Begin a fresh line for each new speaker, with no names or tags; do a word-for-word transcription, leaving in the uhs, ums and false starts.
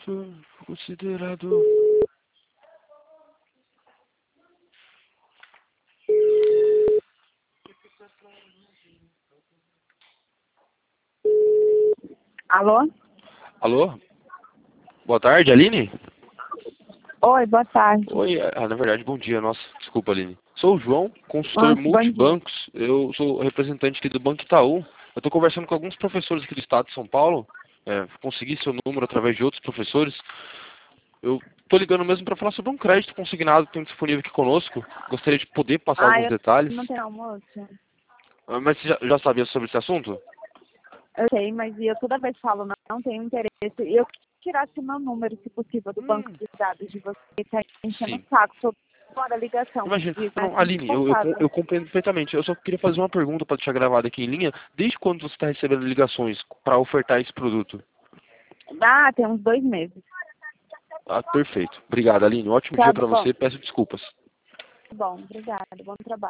sou considerado...
Alô?
Alô? Boa tarde, Aline?
Oi, boa tarde.
Oi, ah, na verdade, bom dia, nossa, desculpa, Aline. Sou o João, consultor
Nossa, bom dia.
multibancos, eu sou representante aqui do Banco Itaú. Eu estou conversando com alguns professores aqui do estado de São Paulo, é, consegui seu número através de outros professores. Eu estou ligando mesmo para falar sobre um crédito consignado que tem disponível aqui conosco. Gostaria de poder passar
Ah,
alguns
eu
detalhes.
não tenho almoço.
Ah, Mas você já, já sabia sobre esse assunto?
Eu sei, mas eu toda vez falo, não, não tenho interesse. E eu queria tirar esse meu número, se possível, do banco
Hum,
de dados de você, que está enchendo o
sim.
saco toda a ligação.
Imagina,
Isso é
não, Aline, eu, eu, com-
insuportável.
eu compreendo perfeitamente. Eu só queria fazer uma pergunta para deixar gravado aqui em linha. Desde quando você está recebendo ligações para ofertar esse produto?
Ah, tem uns dois meses.
Ah, perfeito. Obrigado, Aline. Um ótimo
Tá
dia para
bom.
você. Peço desculpas.
Bom, obrigada. Bom trabalho.